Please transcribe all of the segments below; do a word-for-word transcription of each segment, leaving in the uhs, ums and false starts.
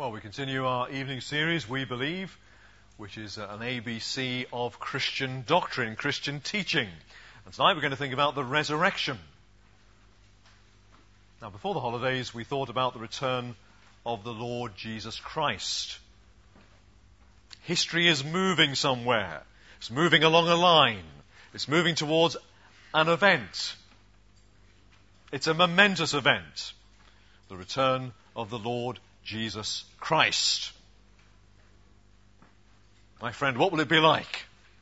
Well, we continue our evening series, We Believe, which is an A B C of Christian doctrine, Christian teaching. And tonight we're going to think about the resurrection. Now, before the holidays, we thought about the return of the Lord Jesus Christ. History is moving somewhere. It's moving along a line. It's moving towards an event. It's a momentous event. The return of the Lord Jesus Christ. My friend, what will it be like?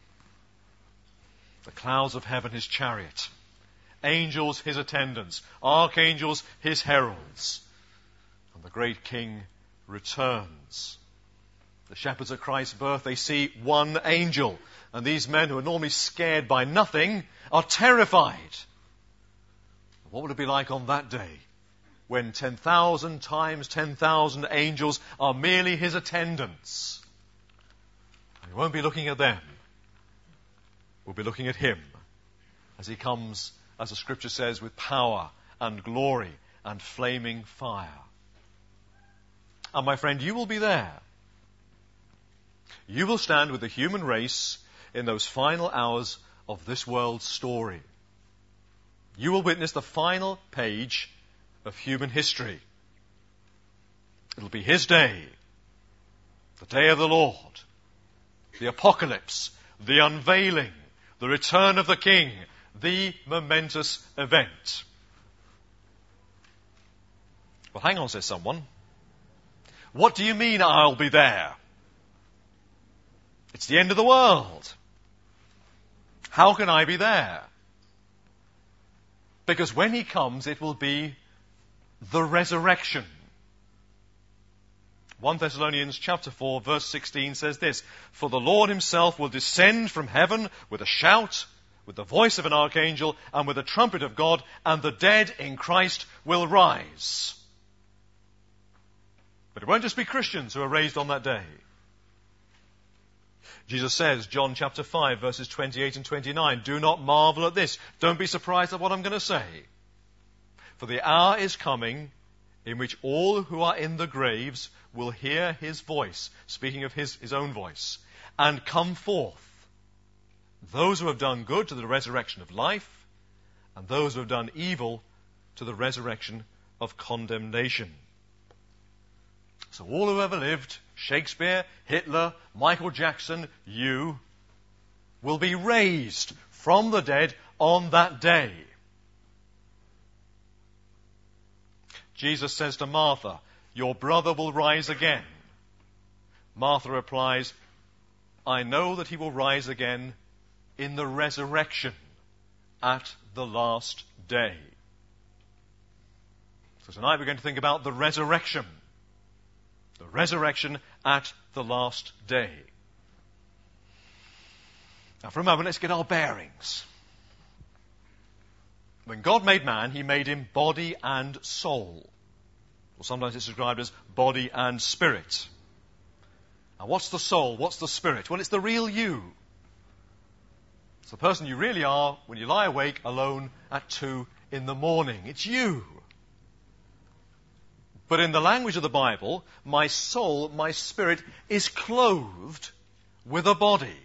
The clouds of heaven, his chariot. Angels, his attendants. Archangels, his heralds. And the great King returns. The shepherds at Christ's birth, they see one angel. And these men who are normally scared by nothing are terrified. What will it be like on that day? When ten thousand times ten thousand angels are merely his attendants. And we won't be looking at them. We'll be looking at him as he comes, as the scripture says, with power and glory and flaming fire. And my friend, you will be there. You will stand with the human race in those final hours of this world's story. You will witness the final page of human history. It'll be his day, the day of the Lord, the apocalypse, the unveiling, the return of the King, the momentous event. Well, hang on, says someone. What do you mean I'll be there? It's the end of the world. How can I be there? Because when he comes, it will be the resurrection. First Thessalonians chapter four verse sixteen says this, For the Lord himself will descend from heaven with a shout, with the voice of an archangel, and with the trumpet of God, and the dead in Christ will rise. But it won't just be Christians who are raised on that day. Jesus says, John chapter five verses twenty-eight and twenty-nine, Do not marvel at this. Don't be surprised at what I'm going to say. For the hour is coming in which all who are in the graves will hear his voice, speaking of his, his own voice, and come forth. Those who have done good to the resurrection of life, and those who have done evil to the resurrection of condemnation. So all who ever lived, Shakespeare, Hitler, Michael Jackson, you, will be raised from the dead on that day. Jesus says to Martha, Your brother will rise again. Martha replies, I know that he will rise again in the resurrection at the last day. So tonight we're going to think about the resurrection. The resurrection at the last day. Now for a moment, let's get our bearings. When God made man, he made him body and soul. Or sometimes it's described as body and spirit. Now what's the soul? What's the spirit? Well, it's the real you. It's the person you really are when you lie awake alone at two in the morning. It's you. But in the language of the Bible, my soul, my spirit, is clothed with a body.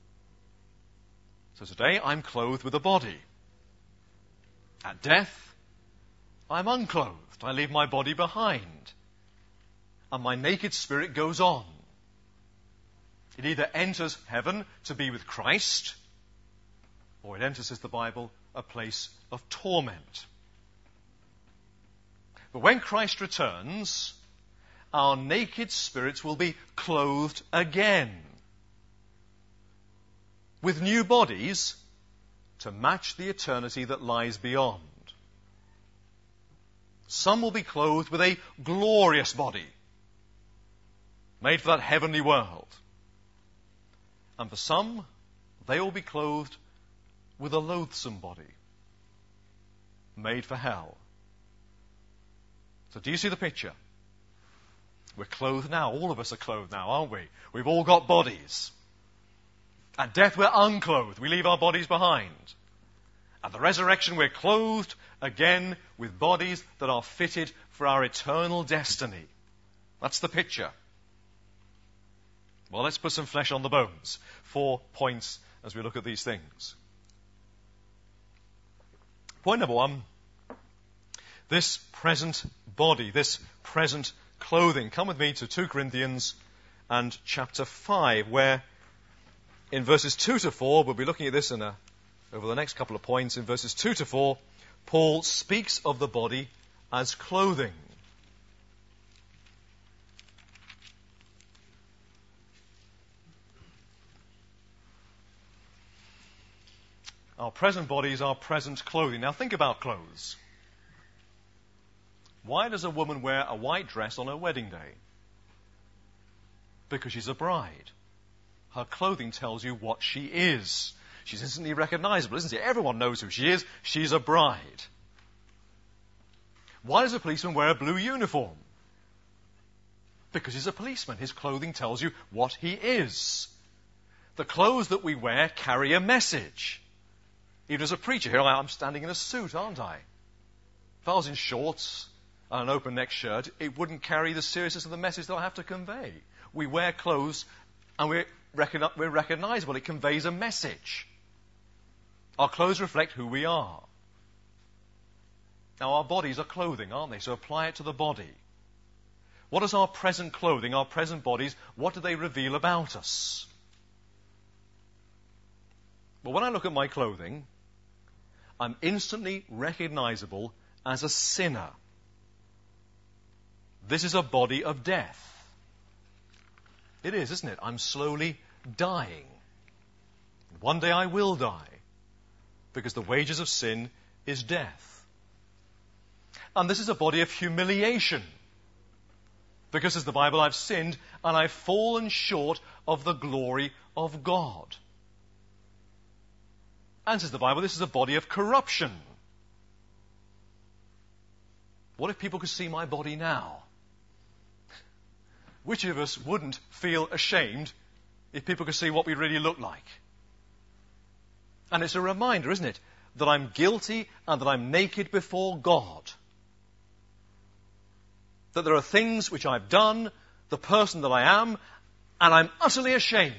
So today I'm clothed with a body. At death, I'm unclothed. I leave my body behind. And my naked spirit goes on. It either enters heaven to be with Christ, or it enters, says the Bible, a place of torment. But when Christ returns, our naked spirits will be clothed again with new bodies to match the eternity that lies beyond. Some will be clothed with a glorious body, made for that heavenly world. And for some, they will be clothed with a loathsome body, made for hell. So do you see the picture? We're clothed now. All of us are clothed now, aren't we? We've all got bodies. At death, we're unclothed. We leave our bodies behind. At the resurrection, we're clothed again with bodies that are fitted for our eternal destiny. That's the picture. Well, let's put some flesh on the bones. Four points as we look at these things. Point number one, this present body, this present clothing. Come with me to Second Corinthians and chapter five, where in verses two to four, we'll be looking at this in a, over the next couple of points. In verses two to four, Paul speaks of the body as clothing. Our present body is our present clothing. Now think about clothes. Why does a woman wear a white dress on her wedding day? Because she's a bride. Her clothing tells you what she is. She's instantly recognizable, isn't she? Everyone knows who she is. She's a bride. Why does a policeman wear a blue uniform? Because he's a policeman. His clothing tells you what he is. The clothes that we wear carry a message. Even as a preacher, here I am standing in a suit, aren't I? If I was in shorts and an open neck shirt, it wouldn't carry the seriousness of the message that I have to convey. We wear clothes and we're, recogni- we're recognizable. It conveys a message. Our clothes reflect who we are. Now, our bodies are clothing, aren't they? So apply it to the body. What is our present clothing, our present bodies, what do they reveal about us? Well, when I look at my clothing, I'm instantly recognizable as a sinner. This is a body of death. It is, isn't it? I'm slowly dying. One day I will die, because the wages of sin is death. And this is a body of humiliation, because as the Bible, I've sinned and I've fallen short of the glory of God. And says the Bible, this is a body of corruption. What if people could see my body now? Which of us wouldn't feel ashamed if people could see what we really look like? And it's a reminder, isn't it, that I'm guilty and that I'm naked before God. That there are things which I've done, the person that I am, and I'm utterly ashamed.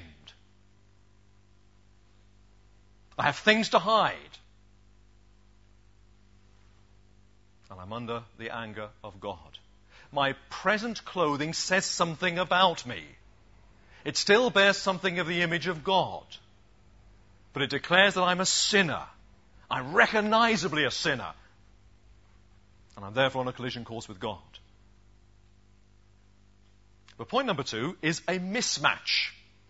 I have things to hide. And I'm under the anger of God. My present clothing says something about me. It still bears something of the image of God. But it declares that I'm a sinner. I'm recognizably a sinner. And I'm therefore on a collision course with God. But point number two is a mismatch.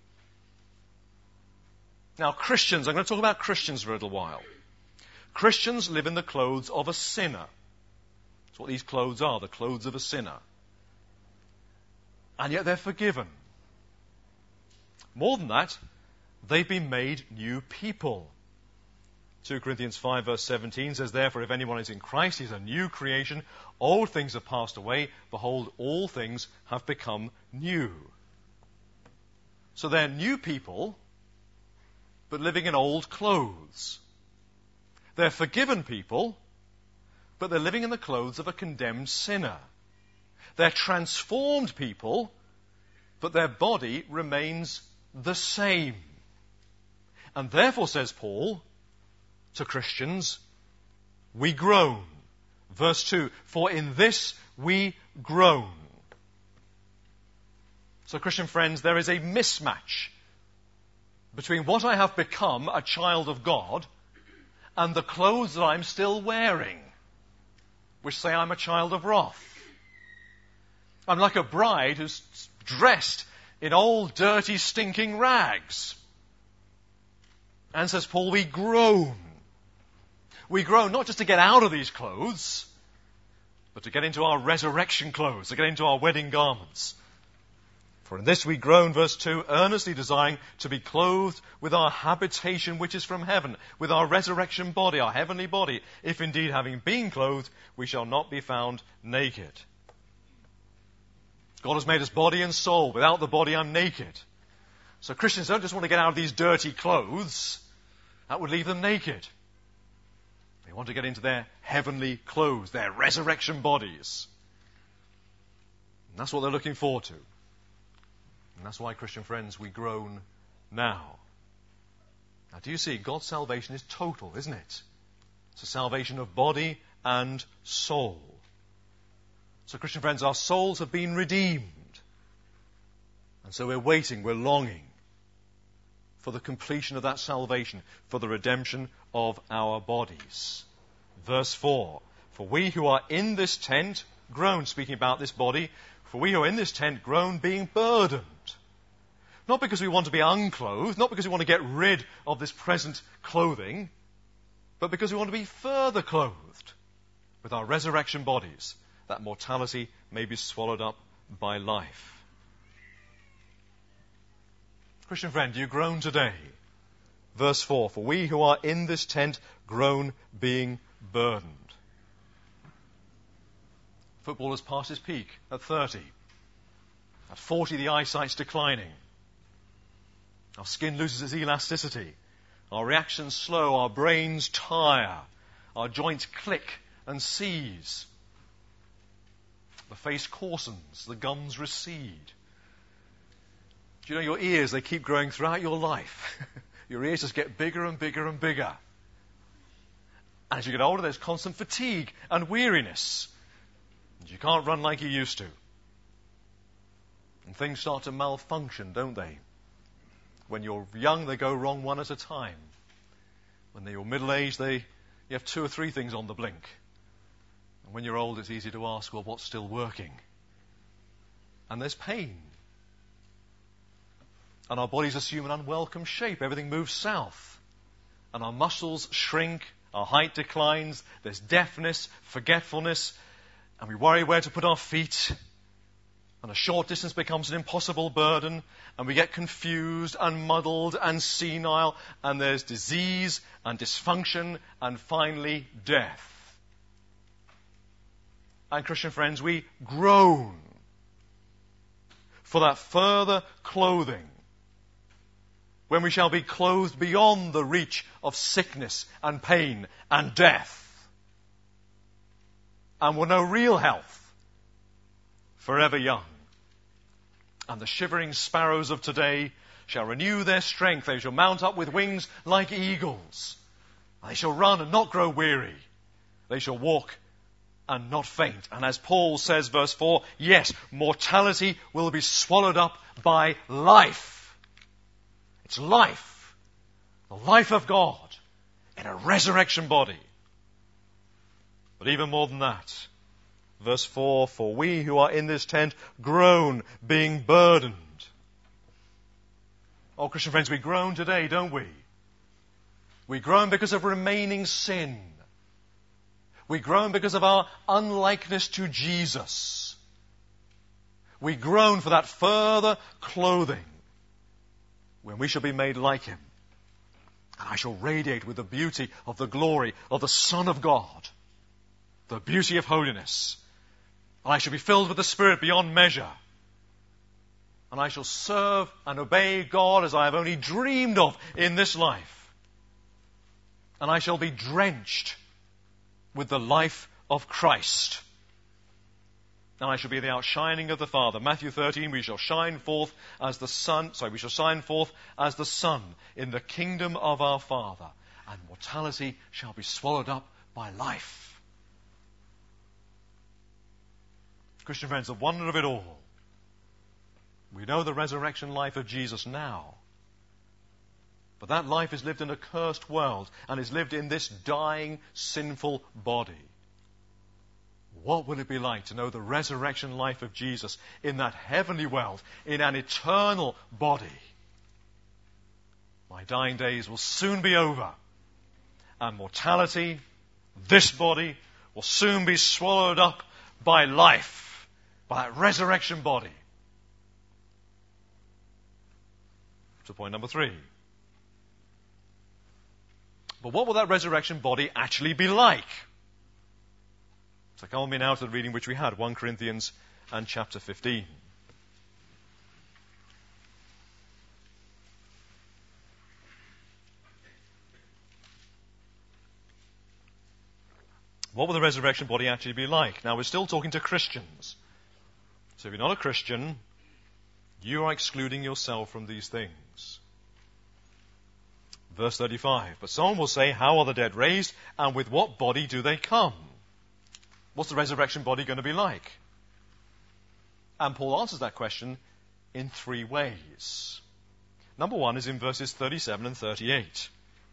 Now, Christians, I'm going to talk about Christians for a little while. Christians live in the clothes of a sinner. That's what these clothes are, the clothes of a sinner. And yet they're forgiven. More than that, they've been made new people. Second Corinthians five verse seventeen says, therefore, if anyone is in Christ, he's a new creation. Old things have passed away. Behold, all things have become new. So they're new people, but living in old clothes. They're forgiven people, but they're living in the clothes of a condemned sinner. They're transformed people, but their body remains the same. And therefore, says Paul to Christians, we groan. Verse two, for in this we groan. So, Christian friends, there is a mismatch between what I have become, a child of God, and the clothes that I'm still wearing, which say I'm a child of wrath. I'm like a bride who's dressed in old, dirty, stinking rags. And says Paul, we groan. We groan not just to get out of these clothes, but to get into our resurrection clothes, to get into our wedding garments. For in this we groan, verse two, earnestly desiring to be clothed with our habitation which is from heaven, with our resurrection body, our heavenly body, if indeed having been clothed, we shall not be found naked. God has made us body and soul. Without the body, I'm naked. So Christians don't just want to get out of these dirty clothes. That would leave them naked. They want to get into their heavenly clothes, their resurrection bodies. And that's what they're looking forward to. And that's why, Christian friends, we groan now. Now, do you see? God's salvation is total, isn't it? It's a salvation of body and soul. So, Christian friends, our souls have been redeemed. And so we're waiting, we're longing for the completion of that salvation, for the redemption of our bodies. Verse four, for we who are in this tent groan, speaking about this body, for we who are in this tent groan being burdened. Not because we want to be unclothed, not because we want to get rid of this present clothing, but because we want to be further clothed with our resurrection bodies, that mortality may be swallowed up by life. Christian friend, do you groan today? Verse four, for we who are in this tent groan being burdened. Football has passed its peak at thirty. At forty, the eyesight's declining. Our skin loses its elasticity. Our reactions slow. Our brains tire. Our joints click and seize. The face coarsens. The gums recede. Do you know your ears, they keep growing throughout your life. Your ears just get bigger and bigger and bigger. And as you get older, there's constant fatigue and weariness. And you can't run like you used to. And things start to malfunction, don't they? When you're young, they go wrong one at a time. When you're middle-aged, they, you have two or three things on the blink. And when you're old, it's easy to ask, well, what's still working? And there's pain. And our bodies assume an unwelcome shape. Everything moves south. And our muscles shrink. Our height declines. There's deafness, forgetfulness. And we worry where to put our feet. And a short distance becomes an impossible burden. And we get confused and muddled and senile. And there's disease and dysfunction and finally death. And Christian friends, we groan for that further clothing, when we shall be clothed beyond the reach of sickness and pain and death, and will know real health, forever young. And the shivering sparrows of today shall renew their strength. They shall mount up with wings like eagles. They shall run and not grow weary. They shall walk and not faint. And as Paul says, verse four, yes, mortality will be swallowed up by life. It's life, the life of God in a resurrection body. But even more than that, verse four, for we who are in this tent groan, being burdened. Oh, Christian friends, we groan today, don't we? We groan because of remaining sin. We groan because of our unlikeness to Jesus. We groan for that further clothing when we shall be made like him. And I shall radiate with the beauty of the glory of the Son of God, the beauty of holiness. And I shall be filled with the Spirit beyond measure. And I shall serve and obey God as I have only dreamed of in this life. And I shall be drenched with the life of Christ. And I shall be the outshining of the Father. Matthew thirteen, we shall shine forth as the sun, sorry, we shall shine forth as the sun in the kingdom of our Father. And mortality shall be swallowed up by life. Christian friends, the wonder of it all. We know the resurrection life of Jesus now. But that life is lived in a cursed world and is lived in this dying, sinful body. What will it be like to know the resurrection life of Jesus in that heavenly world, in an eternal body? My dying days will soon be over, and mortality, this body, will soon be swallowed up by life, by that resurrection body. To point number three. But what will that resurrection body actually be like? So come with me now to the reading which we had, First Corinthians and chapter fifteen. What will the resurrection body actually be like? Now, we're still talking to Christians. So if you're not a Christian, you are excluding yourself from these things. Verse thirty-five, but someone will say, how are the dead raised, and with what body do they come? What's the resurrection body going to be like? And Paul answers that question in three ways. Number one is in verses thirty-seven and thirty-eight.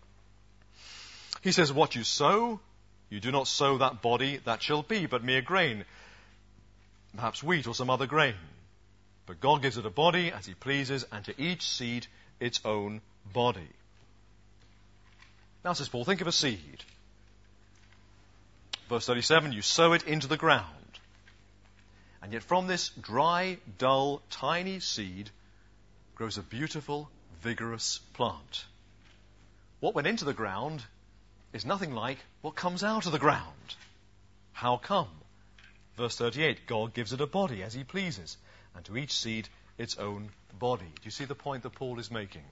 He says, what you sow, you do not sow that body that shall be, but mere grain, perhaps wheat or some other grain. But God gives it a body as he pleases, and to each seed its own body. Now, says Paul, think of a seed. Verse thirty-seven, you sow it into the ground. And yet from this dry, dull, tiny seed grows a beautiful, vigorous plant. What went into the ground is nothing like what comes out of the ground. How come? Verse thirty-eight, God gives it a body as he pleases, and to each seed its own body. Do you see the point that Paul is making?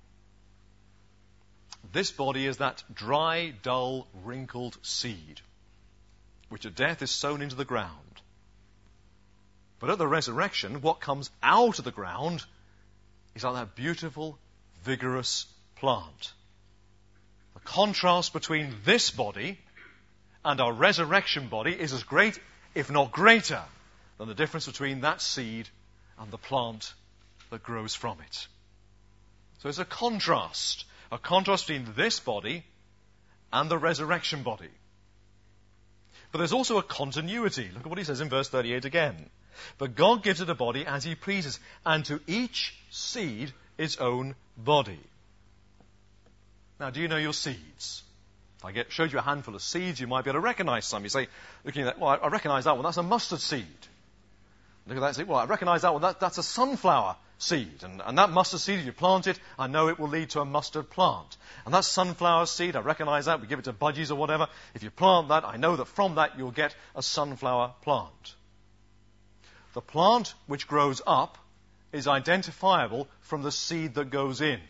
This body is that dry, dull, wrinkled seed, which at death is sown into the ground. But at the resurrection, what comes out of the ground is like that beautiful, vigorous plant. The contrast between this body and our resurrection body is as great, if not greater, than the difference between that seed and the plant that grows from it. So it's a contrast, a contrast between this body and the resurrection body. But there's also a continuity. Look at what he says in verse thirty-eight again. But God gives it a body as he pleases, and to each seed its own body. Now, do you know your seeds? If I get, showed you a handful of seeds, you might be able to recognize some. You say, looking at that, well, I recognize that one, that's a mustard seed. Look at that and say, well, I recognize that one, that, that's a sunflower seed. And, and that mustard seed, if you plant it, I know it will lead to a mustard plant. And that sunflower seed, I recognize that, we give it to budgies or whatever. If you plant that, I know that from that you'll get a sunflower plant. The plant which grows up is identifiable from the seed that goes in.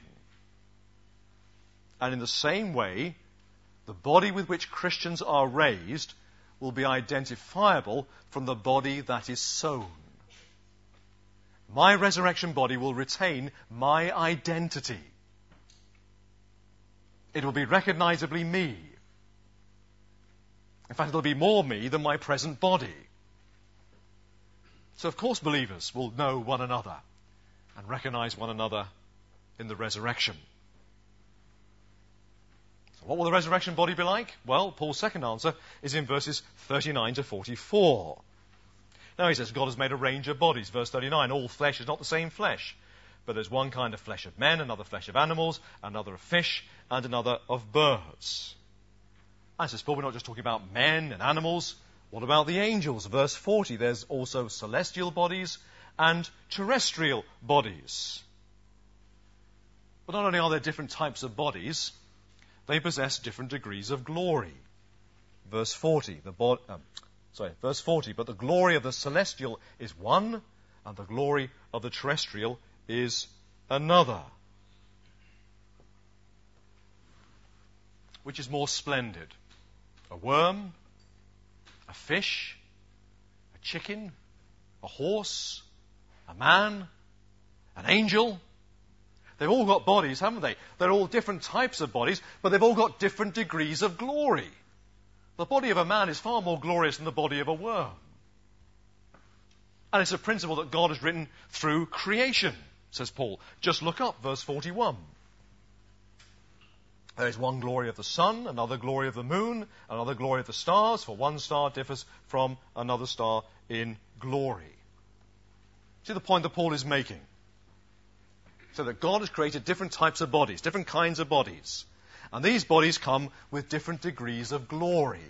And in the same way, the body with which Christians are raised will be identifiable from the body that is sown. My resurrection body will retain my identity. It will be recognizably me. In fact, it'll be more me than my present body. So, of course, believers will know one another and recognize one another in the resurrection. So what will the resurrection body be like? Well, Paul's second answer is in verses thirty-nine to forty-four. Now he says God has made a range of bodies. Verse thirty-nine, all flesh is not the same flesh, but there's one kind of flesh of men, another flesh of animals, another of fish, and another of birds. And says Paul, we're not just talking about men and animals. What about the angels? Verse forty, there's also celestial bodies and terrestrial bodies. But not only are there different types of bodies, they possess different degrees of glory. Verse forty, the bo- um, sorry, verse forty, but the glory of the celestial is one, and the glory of the terrestrial is another. Which is more splendid? A worm? A fish? A chicken? A horse? A man? An angel? They've all got bodies, haven't they? They're all different types of bodies, but they've all got different degrees of glory. The body of a man is far more glorious than the body of a worm. And it's a principle that God has written through creation, says Paul. Just look up verse forty-one. There is one glory of the sun, another glory of the moon, another glory of the stars, for one star differs from another star in glory. See the point that Paul is making? So that God has created different types of bodies, different kinds of bodies. And these bodies come with different degrees of glory.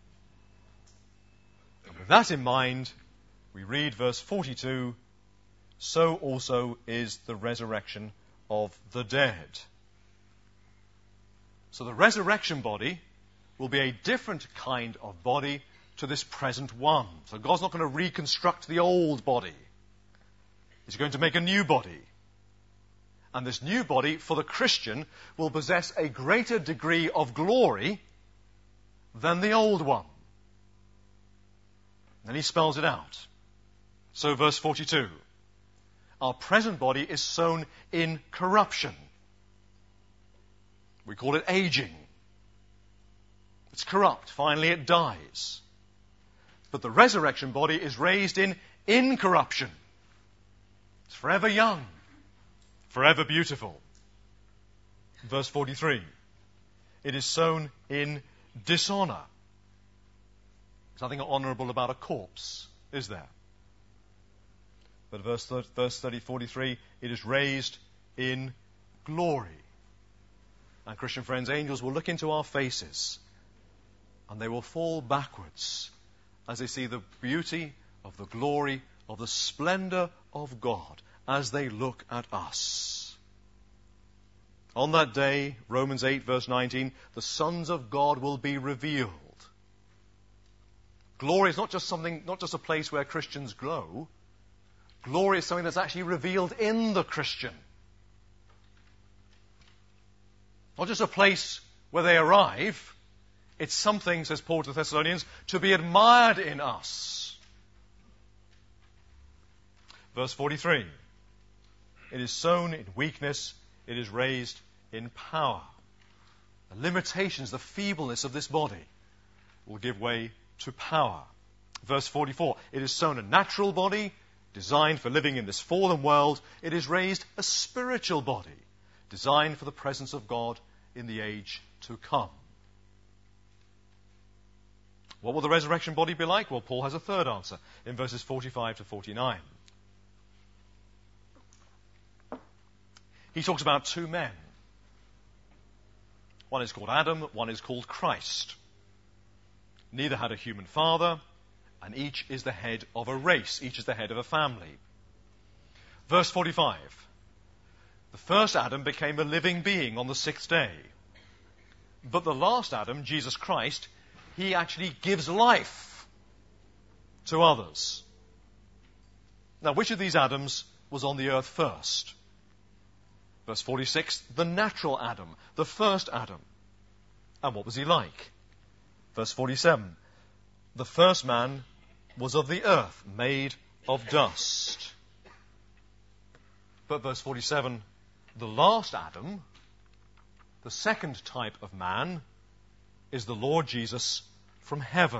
And with that in mind, we read verse forty-two, so also is the resurrection of the dead. So the resurrection body will be a different kind of body to this present one. So God's not going to reconstruct the old body. He's going to make a new body. And this new body, for the Christian, will possess a greater degree of glory than the old one. Then he spells it out. So verse forty-two. Our present body is sown in corruption. We call it aging. It's corrupt. Finally it dies. But the resurrection body is raised in incorruption. It's forever young, forever beautiful. Verse forty-three. It is sown in dishonor. There's nothing honorable about a corpse, is there? But verse, verse thirty, forty-three, it is raised in glory. And Christian friends, angels will look into our faces and they will fall backwards as they see the beauty of the glory of the splendor of God as they look at us. On that day, Romans eight verse nineteen, the sons of God will be revealed. Glory is not just something, not just a place where Christians glow. Glory is something that's actually revealed in the Christian. Not just a place where they arrive. It's something, says Paul to the Thessalonians, to be admired in us. Verse forty-three. It is sown in weakness, it is raised in power. The limitations, the feebleness of this body will give way to power. Verse forty-four. It is sown a natural body, designed for living in this fallen world. It is raised a spiritual body, designed for the presence of God in the age to come. What will the resurrection body be like? Well, Paul has a third answer in verses forty-five to forty-nine. He talks about two men. One is called Adam, one is called Christ. Neither had a human father, and each is the head of a race. Each is the head of a family. Verse forty-five. The first Adam became a living being on the sixth day. But the last Adam, Jesus Christ, he actually gives life to others. Now, which of these Adams was on the earth first? Verse forty-six, the natural Adam, the first Adam. And what was he like? Verse forty-seven, the first man was of the earth, made of dust. But verse forty-seven, the last Adam, the second type of man, is the Lord Jesus from heaven.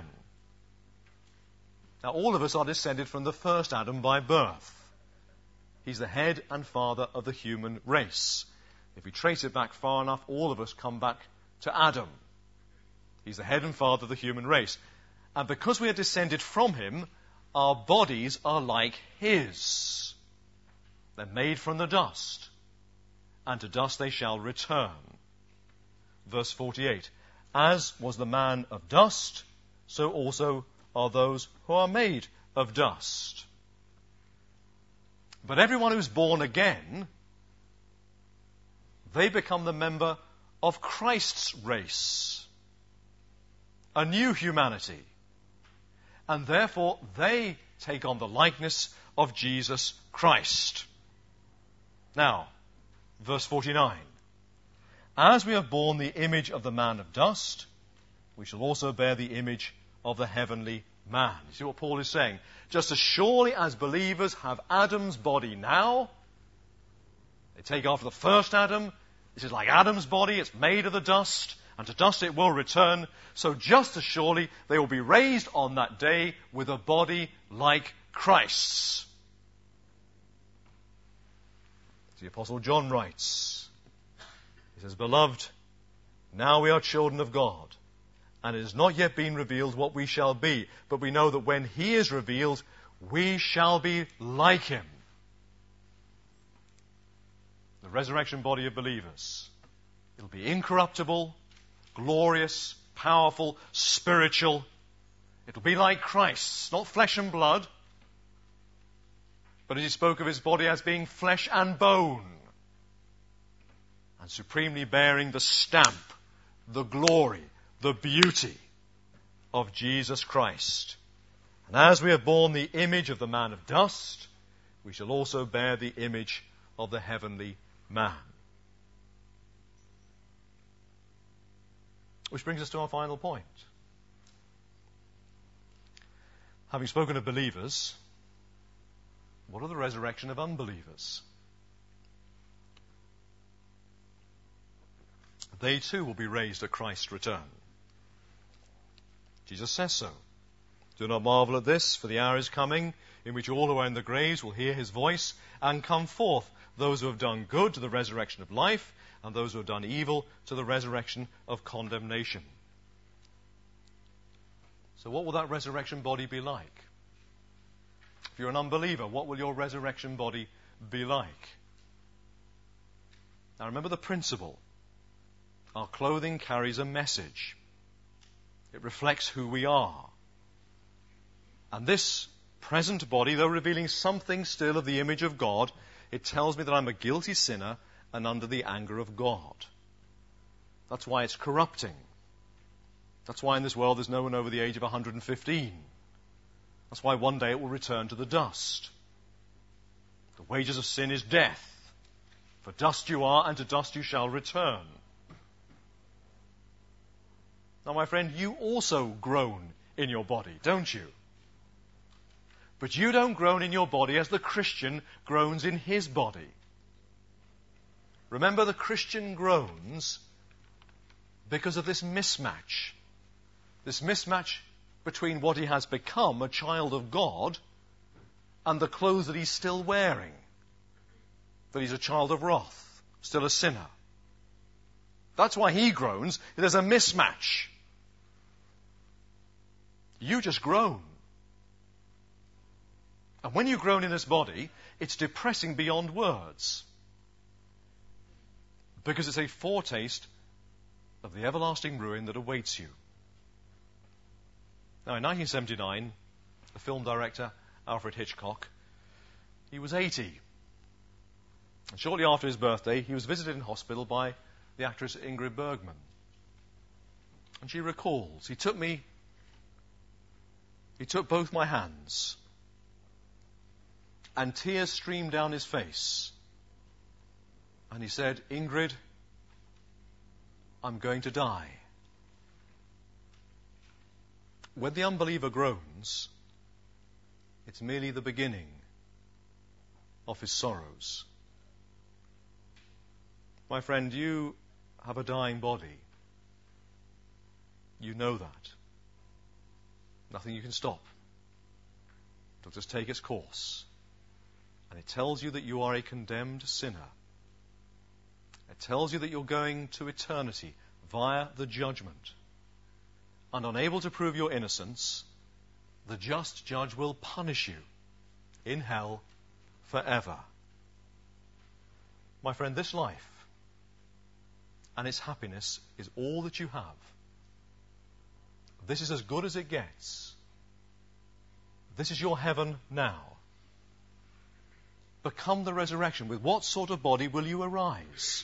Now, all of us are descended from the first Adam by birth. He's the head and father of the human race. If we trace it back far enough, all of us come back to Adam. He's the head and father of the human race. And because we are descended from him, our bodies are like his. They're made from the dust, and to dust they shall return. Verse forty-eight, as was the man of dust, so also are those who are made of dust. But everyone who's born again, they become the member of Christ's race, a new humanity. And therefore they take on the likeness of Jesus Christ. Now, verse forty-nine. As we have borne the image of the man of dust, we shall also bear the image of the heavenly man. You see what Paul is saying? Just as surely as believers have Adam's body now, they take after the first Adam. This is like Adam's body, it's made of the dust, and to dust it will return. So just as surely they will be raised on that day with a body like Christ's. The Apostle John writes, he says, Beloved, now we are children of God, and it has not yet been revealed what we shall be, but we know that when he is revealed, we shall be like him. The resurrection body of believers. It'll be incorruptible, glorious, powerful, spiritual. It'll be like Christ's, not flesh and blood, but as he spoke of his body as being flesh and bone, and supremely bearing the stamp, the glory, the beauty of Jesus Christ. And as we have borne the image of the man of dust, we shall also bear the image of the heavenly man. Which brings us to our final point. Having spoken of believers, What of the resurrection of unbelievers? They too will be raised at Christ's return. Jesus says so. Do not marvel at this, for the hour is coming in which all who are in the graves will hear his voice and come forth, those who have done good to the resurrection of life, and those who have done evil to the resurrection of condemnation. So what will that resurrection body be like? If you're an unbeliever, what will your resurrection body be like? Now remember the principle. Our clothing carries a message. It reflects who we are. And this present body, though revealing something still of the image of God, it tells me that I'm a guilty sinner and under the anger of God. That's why it's corrupting. That's why in this world there's no one over the age of one hundred fifteen. That's why one day it will return to the dust. The wages of sin is death. For dust you are, and to dust you shall return. Now, my friend, you also groan in your body, don't you? But you don't groan in your body as the Christian groans in his body. Remember, the Christian groans because of this mismatch. This mismatch between what he has become, a child of God, and the clothes that he's still wearing. That he's a child of wrath, still a sinner. That's why he groans. There's a mismatch. You just groan. And when you groan in this body, it's depressing beyond words. Because it's a foretaste of the everlasting ruin that awaits you. Now, in nineteen seventy-nine, the film director, Alfred Hitchcock, he was eighty. And shortly after his birthday, he was visited in hospital by the actress Ingrid Bergman. And she recalls, he took me, he took both my hands, and tears streamed down his face. And he said, Ingrid, I'm going to die. When the unbeliever groans, it's merely the beginning of his sorrows. My friend, you have a dying body. You know that. Nothing you can stop. It'll just take its course. And it tells you that you are a condemned sinner. It tells you that you're going to eternity via the judgment. And unable to prove your innocence, the just judge will punish you in hell forever. My friend, this life and its happiness is all that you have. This is as good as it gets. This is your heaven now. But come the resurrection, with what sort of body will you arise?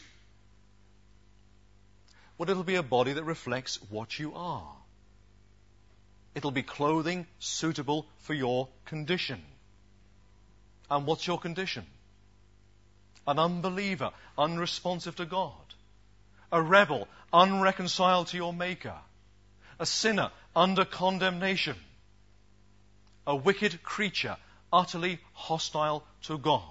Well, it'll be a body that reflects what you are. It'll be clothing suitable for your condition. And what's your condition? An unbeliever, unresponsive to God. A rebel, unreconciled to your Maker. A sinner, under condemnation. A wicked creature, utterly hostile to God.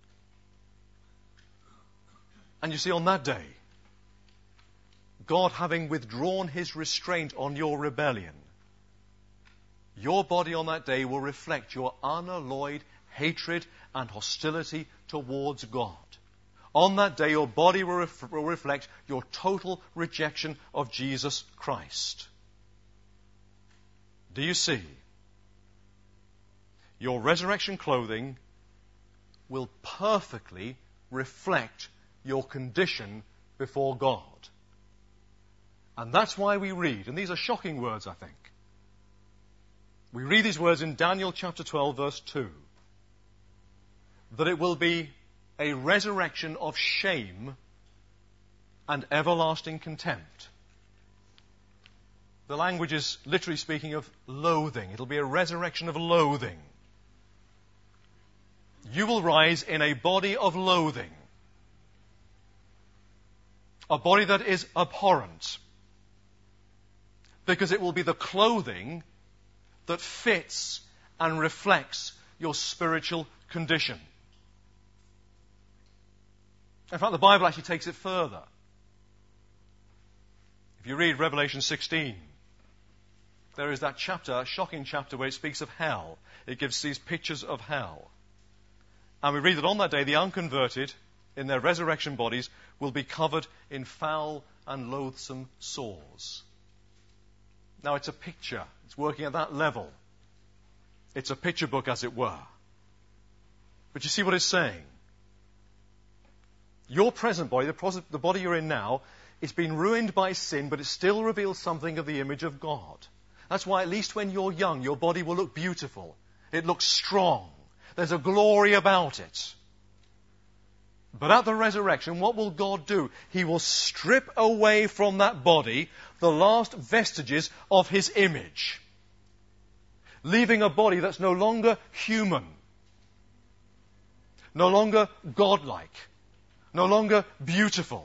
And you see, on that day, God having withdrawn his restraint on your rebellion, your body on that day will reflect your unalloyed hatred and hostility towards God. On that day, your body will, ref- will reflect your total rejection of Jesus Christ. Do you see? Your resurrection clothing will perfectly reflect your condition before God. And that's why we read, and these are shocking words, I think. We read these words in Daniel chapter twelve, verse two. That it will be a resurrection of shame and everlasting contempt. The language is literally speaking of loathing. It'll be a resurrection of loathing. You will rise in a body of loathing. A body that is abhorrent. Because it will be the clothing that fits and reflects your spiritual condition. In fact, the Bible actually takes it further. If you read Revelation sixteen, there is that chapter, a shocking chapter, where it speaks of hell. It gives these pictures of hell. And we read that on that day, the unconverted, in their resurrection bodies, will be covered in foul and loathsome sores. Now, it's a picture. It's working at that level. It's a picture book, as it were. But you see what it's saying? Your present body, the, pos- the body you're in now, it's been ruined by sin, but it still reveals something of the image of God. That's why at least when you're young, your body will look beautiful. It looks strong. There's a glory about it. But at the resurrection, what will God do? He will strip away from that body the last vestiges of His image, leaving a body that's no longer human, no longer godlike, no longer beautiful.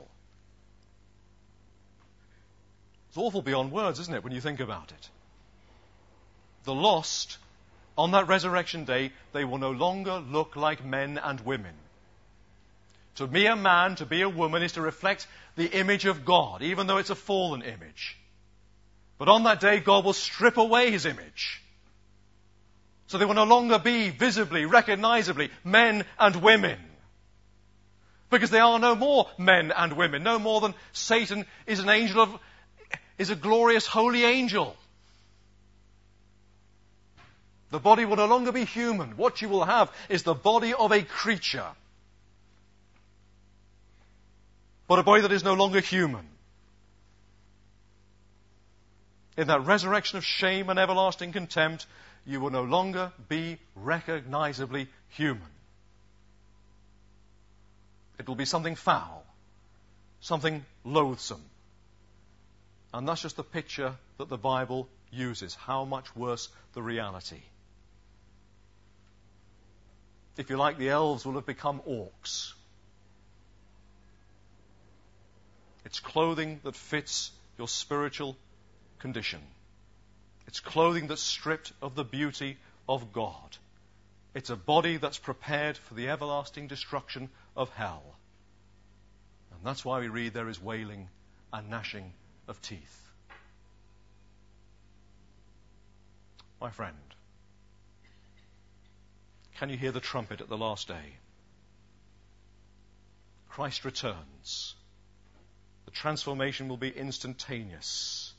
It's awful beyond words, isn't it, when you think about it? The lost, on that resurrection day, they will no longer look like men and women. To be a man, to be a woman, is to reflect the image of God, even though it's a fallen image. But on that day, God will strip away His image. So they will no longer be visibly, recognizably men and women. Because they are no more men and women, no more than Satan is an angel of, is a glorious holy angel. The body will no longer be human. What you will have is the body of a creature. But a body that is no longer human. In that resurrection of shame and everlasting contempt, you will no longer be recognizably human. It will be something foul, something loathsome. And that's just the picture that the Bible uses. How much worse the reality. If you like, the elves will have become orcs. It's clothing that fits your spiritual condition. It's clothing that's stripped of the beauty of God. It's a body that's prepared for the everlasting destruction of hell. And that's why we read there is wailing and gnashing of teeth. My friend, can you hear the trumpet at the last day? Christ returns. The transformation will be instantaneous.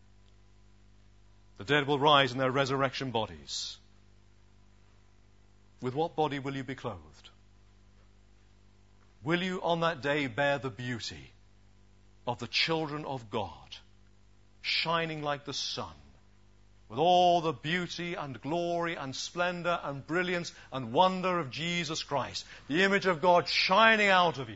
The dead will rise in their resurrection bodies. With what body will you be clothed? Will you on that day bear the beauty of the children of God, shining like the sun, with all the beauty and glory and splendor and brilliance and wonder of Jesus Christ, the image of God shining out of you?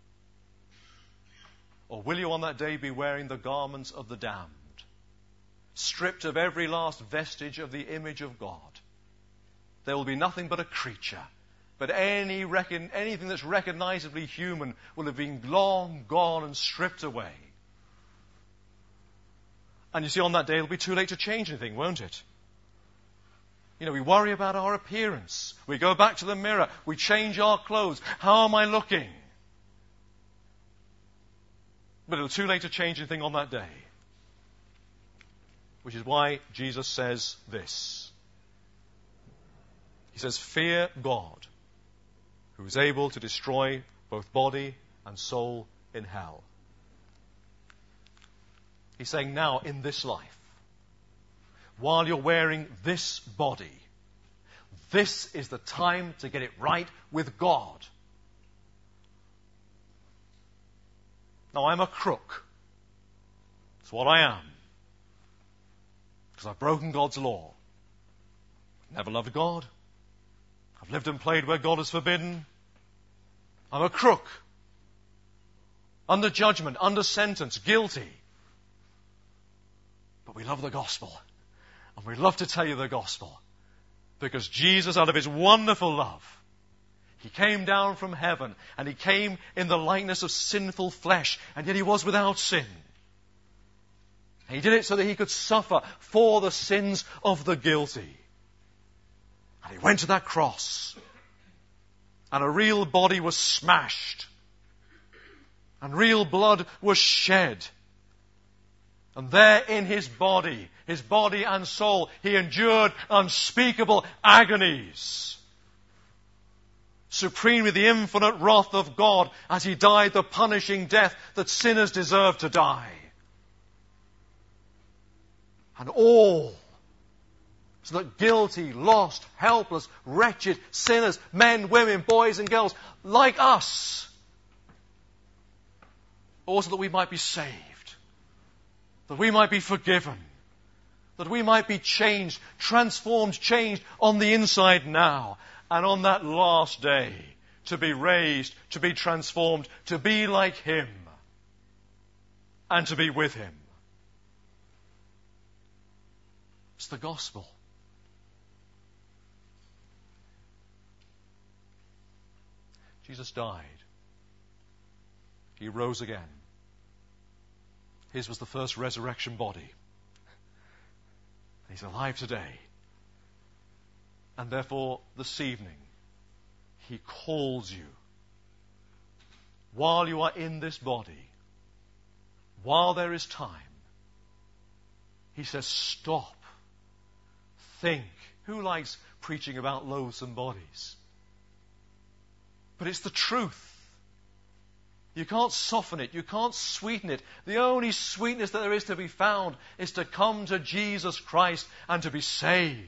Or will you on that day be wearing the garments of the damned, stripped of every last vestige of the image of God? There will be nothing but a creature. But any reckon, anything that's recognizably human will have been long gone and stripped away. And you see, on that day, it'll be too late to change anything, won't it? You know, we worry about our appearance. We go back to the mirror. We change our clothes. How am I looking? But it'll be too late to change anything on that day. Which is why Jesus says this. He says, fear God, who is able to destroy both body and soul in hell. He's saying now, in this life, while you're wearing this body, this is the time to get it right with God. Now, I'm a crook. That's what I am. Because I've broken God's law. Never loved God. I've lived and played where God has forbidden. I'm a crook. Under judgment, under sentence, guilty. But we love the gospel. And we love to tell you the gospel. Because Jesus, out of His wonderful love, He came down from heaven, and He came in the likeness of sinful flesh, and yet He was without sin. And He did it so that He could suffer for the sins of the guilty. And He went to that cross, and a real body was smashed, and real blood was shed. And there in his body, his body and soul, he endured unspeakable agonies. Supremely the infinite wrath of God as he died the punishing death that sinners deserve to die. And all so that guilty, lost, helpless, wretched sinners, men, women, boys and girls, like us, also that we might be saved, that we might be forgiven, that we might be changed, transformed, changed on the inside now, and on that last day to be raised, to be transformed, to be like him, and to be with him. It's the gospel. Jesus died. He rose again. His was the first resurrection body. He's alive today. And therefore, this evening, he calls you. While you are in this body, while there is time, he says, stop. Think. Who likes preaching about loathsome bodies? But it's the truth. You can't soften it. You can't sweeten it. The only sweetness that there is to be found is to come to Jesus Christ and to be saved.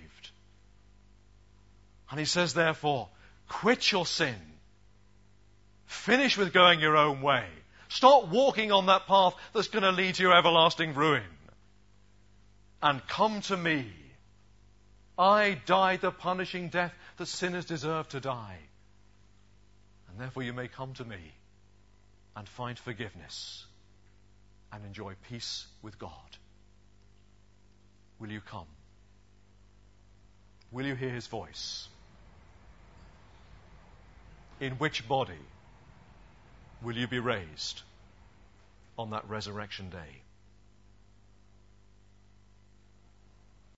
And he says, therefore, quit your sin. Finish with going your own way. Stop walking on that path that's going to lead to your everlasting ruin. And come to me. I died the punishing death that sinners deserve to die. And therefore you may come to me and find forgiveness and enjoy peace with God. Will you come? Will you hear his voice? In which body will you be raised on that resurrection day?